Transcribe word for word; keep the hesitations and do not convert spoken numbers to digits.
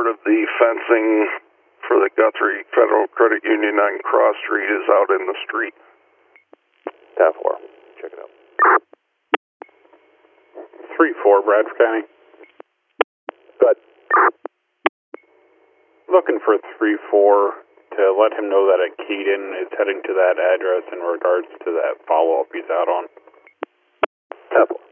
part of the fencing for the Guthrie Federal Credit Union on Cross Street is out in the street. ten four. Check it out. three four, Bradford County. Good. Looking for three four to let him know that a Keaton is heading to that address in regards to that follow-up he's out on. ten four.